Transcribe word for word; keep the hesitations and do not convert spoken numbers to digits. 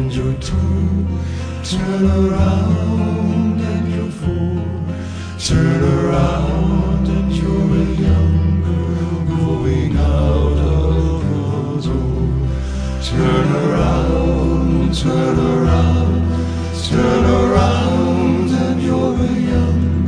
and you're two. Turn around and you're four. Turn around and you're a young girl going out of the door. Turn around, turn around, turn around and you're a young